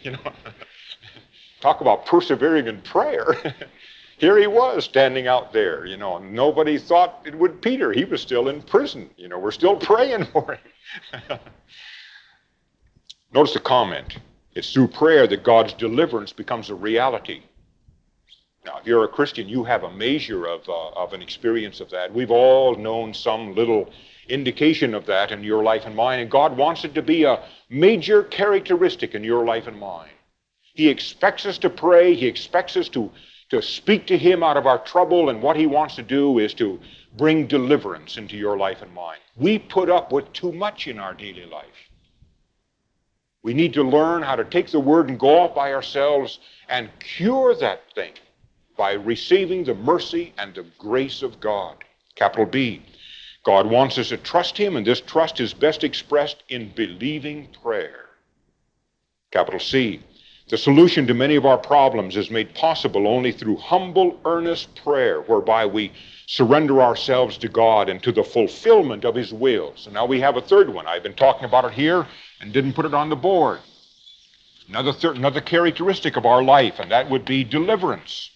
Talk about persevering in prayer. Here he was standing out there, and nobody thought it would Peter. He was still in prison. We're still praying for him. Notice the comment. It's through prayer that God's deliverance becomes a reality. Now, if you're a Christian, you have a measure of an experience of that. We've all known some little indication of that in your life and mine, and God wants it to be a major characteristic in your life and mine. He expects us to pray. He expects us to speak to him out of our trouble, and what he wants to do is to bring deliverance into your life and mine. We put up with too much in our daily life. We need to learn how to take the word and go off by ourselves and cure that thing by receiving the mercy and the grace of God. Capital B. God wants us to trust him, and this trust is best expressed in believing prayer. Capital C. The solution to many of our problems is made possible only through humble, earnest prayer, whereby we surrender ourselves to God and to the fulfillment of his will. So now we have a third one. I've been talking about it here and didn't put it on the board. Another characteristic of our life, and that would be deliverance.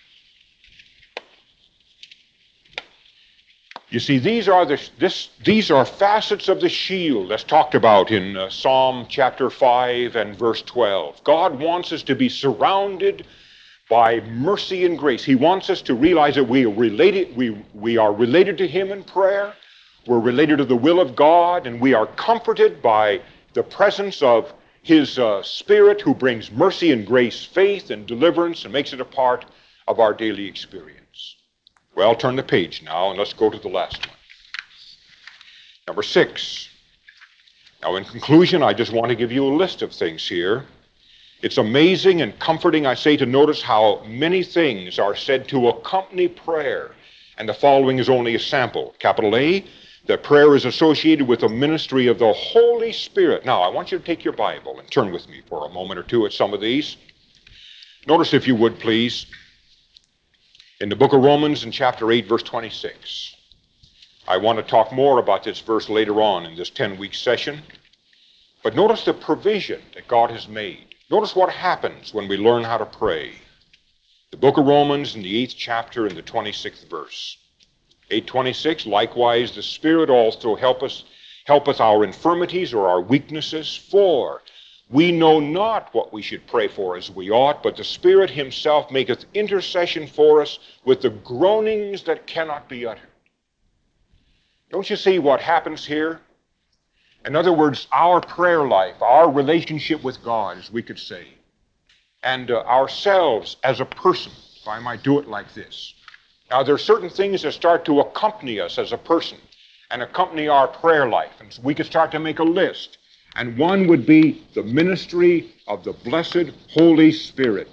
You see, these are facets of the shield that's talked about in Psalm chapter 5 and verse 12. God wants us to be surrounded by mercy and grace. He wants us to realize that we are related to him in prayer. We're related to the will of God, and we are comforted by the presence of his Spirit, who brings mercy and grace, faith and deliverance, and makes it a part of our daily experience. Well, turn the page now, and let's go to the last one. Number 6. Now, in conclusion, I just want to give you a list of things here. It's amazing and comforting, I say, to notice how many things are said to accompany prayer, and the following is only a sample. Capital A, that prayer is associated with the ministry of the Holy Spirit. Now, I want you to take your Bible and turn with me for a moment or two at some of these. Notice, if you would, please, in the book of Romans in chapter 8, verse 26. I want to talk more about this verse later on in this 10-week session. But notice the provision that God has made. Notice what happens when we learn how to pray. The book of Romans in the 8th chapter in the 26th verse. 8:26, likewise the Spirit also helpeth our infirmities or our weaknesses, for we know not what we should pray for as we ought, but the Spirit himself maketh intercession for us with the groanings that cannot be uttered. Don't you see what happens here? In other words, our prayer life, our relationship with God, as we could say, and ourselves as a person, if I might do it like this. Now, there are certain things that start to accompany us as a person and accompany our prayer life. And so we could start to make a list. And one would be the ministry of the blessed Holy Spirit.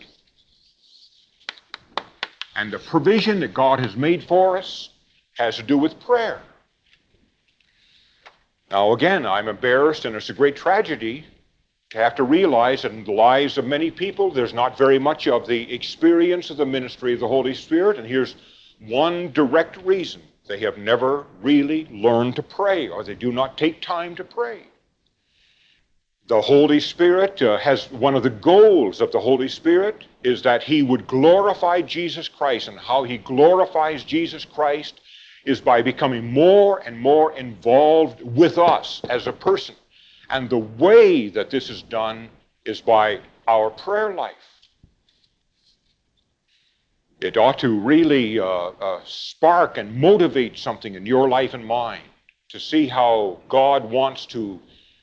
And the provision that God has made for us has to do with prayer. Now, again, I'm embarrassed, and it's a great tragedy to have to realize that in the lives of many people, there's not very much of the experience of the ministry of the Holy Spirit. And here's one direct reason. They have never really learned to pray, or they do not take time to pray. The Holy Spirit has one of the goals of the Holy Spirit is that he would glorify Jesus Christ, and how he glorifies Jesus Christ is by becoming more and more involved with us as a person. And the way that this is done is by our prayer life. It ought to really spark and motivate something in your life and mine to see how God wants to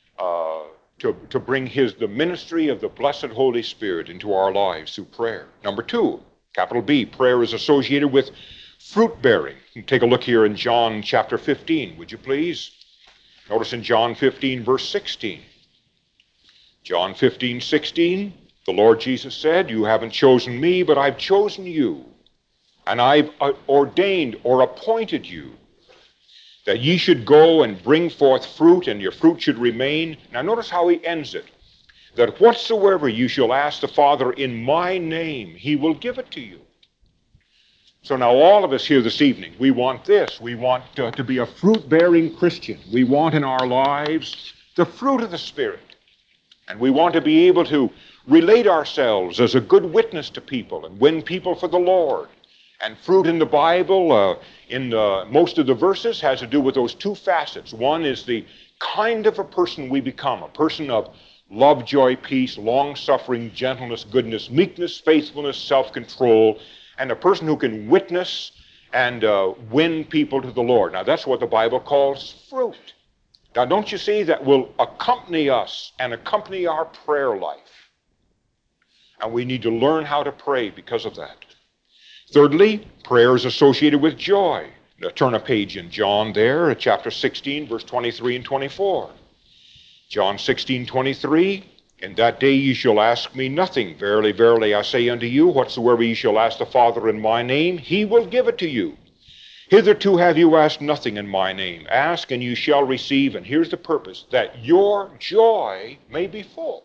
bring the ministry of the blessed Holy Spirit into our lives through prayer. Number 2, capital B, prayer is associated with fruit bearing. Take a look here in John chapter 15, would you please? Notice in John 15, verse 16. John 15, 16, the Lord Jesus said, "You haven't chosen me, but I've chosen you. And I've ordained or appointed you that ye should go and bring forth fruit, and your fruit should remain." Now notice how he ends it. "That whatsoever you shall ask the Father in my name, he will give it to you." So now all of us here this evening, we want this. We want to be a fruit-bearing Christian. We want in our lives the fruit of the Spirit. And we want to be able to relate ourselves as a good witness to people and win people for the Lord. And fruit in the Bible, in most of the verses, has to do with those two facets. One is the kind of a person we become, a person of love, joy, peace, long-suffering, gentleness, goodness, meekness, faithfulness, self-control, and a person who can witness and win people to the Lord. Now, that's what the Bible calls fruit. Now, don't you see that will accompany us and accompany our prayer life? And we need to learn how to pray because of that. Thirdly, prayer is associated with joy. Now, turn a page in John there, chapter 16, verse 23 and 24. John 16:23, in that day ye shall ask me nothing. Verily, verily, I say unto you, whatsoever ye shall ask the Father in my name, he will give it to you. Hitherto have you asked nothing in my name. Ask, and you shall receive. And here's the purpose, that your joy may be full.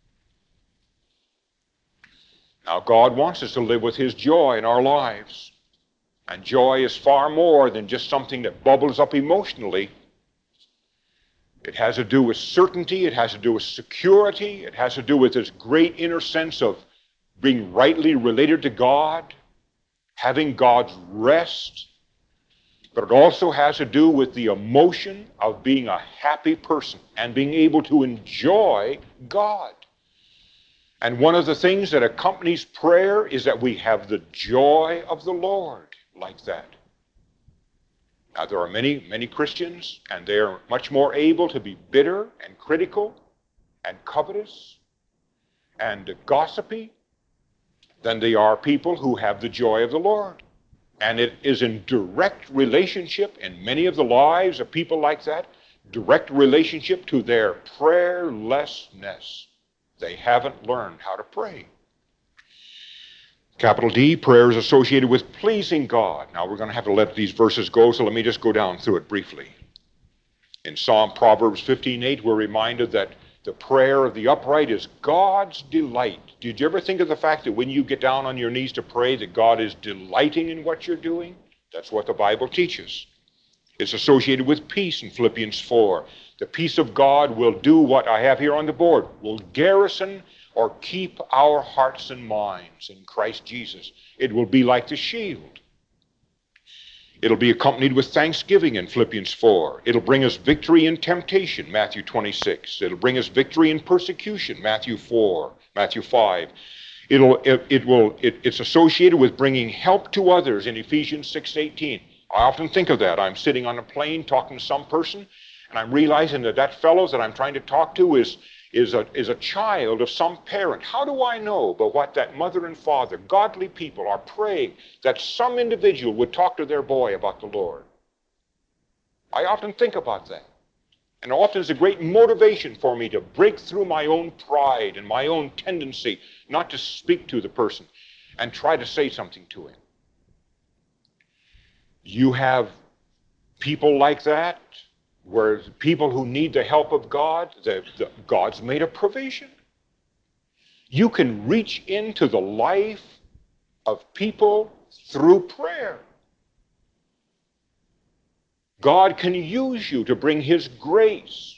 Now, God wants us to live with his joy in our lives. And joy is far more than just something that bubbles up emotionally. It has to do with certainty. It has to do with security. It has to do with this great inner sense of being rightly related to God, having God's rest. But it also has to do with the emotion of being a happy person and being able to enjoy God. And one of the things that accompanies prayer is that we have the joy of the Lord like that. Now, there are many, many Christians, and they are much more able to be bitter and critical and covetous and gossipy than they are people who have the joy of the Lord. And it is in direct relationship in many of the lives of people like that, direct relationship to their prayerlessness. They haven't learned how to pray. Capital D, prayer is associated with pleasing God. Now, we're going to have to let these verses go, so let me just go down through it briefly. In Proverbs 15:8, we're reminded that the prayer of the upright is God's delight. Did you ever think of the fact that when you get down on your knees to pray, that God is delighting in what you're doing? That's what the Bible teaches. It's associated with peace in Philippians 4. The peace of God will do what I have here on the board, will garrison or keep our hearts and minds in Christ Jesus. It will be like the shield. It'll be accompanied with thanksgiving in Philippians 4. It'll bring us victory in temptation, Matthew 26. It'll bring us victory in persecution, Matthew 5. It's associated with bringing help to others in Ephesians 6:18. I often think of that. I'm sitting on a plane talking to some person, and I'm realizing that fellow that I'm trying to talk to is a child of some parent. How do I know but what that mother and father, godly people, are praying that some individual would talk to their boy about the Lord? I often think about that. And often it's a great motivation for me to break through my own pride and my own tendency not to speak to the person and try to say something to him. You have people like that, where people who need the help of God, God's made a provision. You can reach into the life of people through prayer. God can use you to bring his grace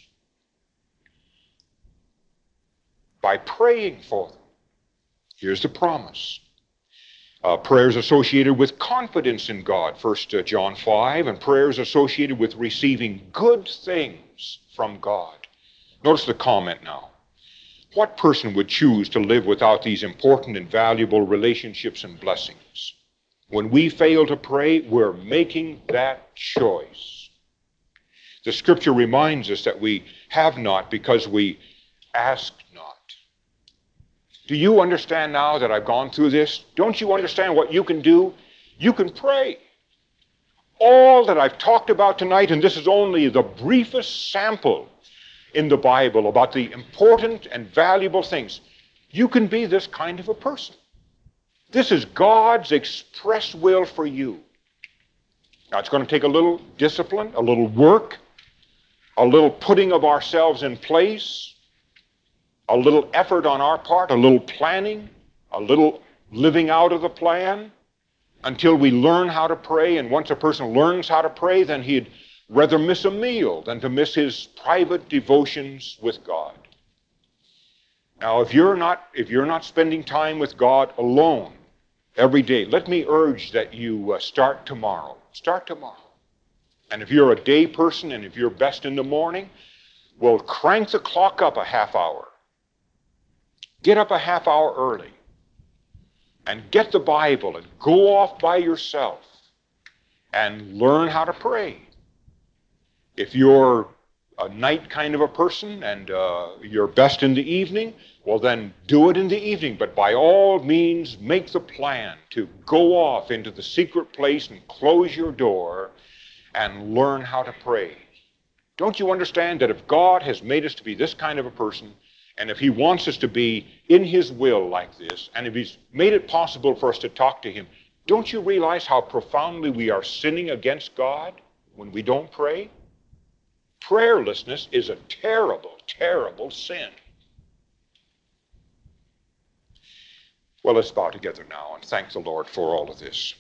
by praying for them. Here's the promise. Prayer is associated with confidence in God, 1 John 5, and prayer is associated with receiving good things from God. Notice the comment now. What person would choose to live without these important and valuable relationships and blessings? When we fail to pray, we're making that choice. The scripture reminds us that we have not because we ask not. Do you understand now that I've gone through this? Don't you understand what you can do? You can pray. All that I've talked about tonight, and this is only the briefest sample in the Bible about the important and valuable things. You can be this kind of a person. This is God's express will for you. Now, it's going to take a little discipline, a little work, a little putting of ourselves in place, a little effort on our part, a little planning, a little living out of the plan. until we learn how to pray. And once a person learns how to pray, then he'd rather miss a meal than to miss his private devotions with God. Now, if you're not spending time with God alone every day, let me urge that you start tomorrow. Start tomorrow. And if you're a day person and if you're best in the morning, well, crank the clock up a half hour. Get up a half hour early and get the Bible and go off by yourself and learn how to pray. If you're a night kind of a person and you're best in the evening, well then do it in the evening. But by all means, make the plan to go off into the secret place and close your door and learn how to pray. Don't you understand that if God has made us to be this kind of a person, and if he wants us to be in his will like this, and if he's made it possible for us to talk to him, don't you realize how profoundly we are sinning against God when we don't pray? Prayerlessness is a terrible, terrible sin. Well, let's bow together now and thank the Lord for all of this.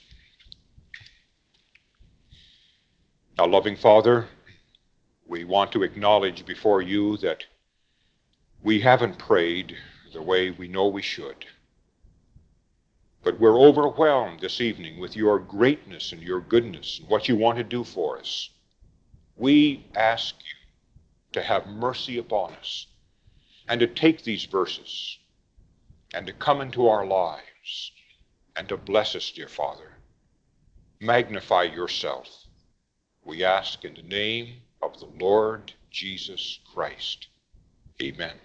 Now, loving Father, we want to acknowledge before you that we haven't prayed the way we know we should. But we're overwhelmed this evening with your greatness and your goodness and what you want to do for us. We ask you to have mercy upon us and to take these verses and to come into our lives and to bless us, dear Father. Magnify yourself. We ask in the name of the Lord Jesus Christ. Amen.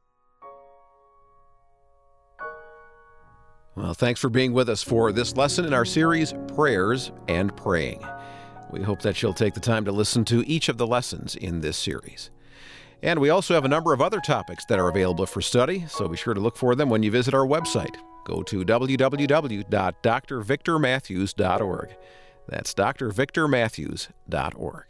Well, thanks for being with us for this lesson in our series, Prayers and Praying. We hope that you'll take the time to listen to each of the lessons in this series. And we also have a number of other topics that are available for study, so be sure to look for them when you visit our website. Go to www.drvictormatthews.org. That's drvictormatthews.org.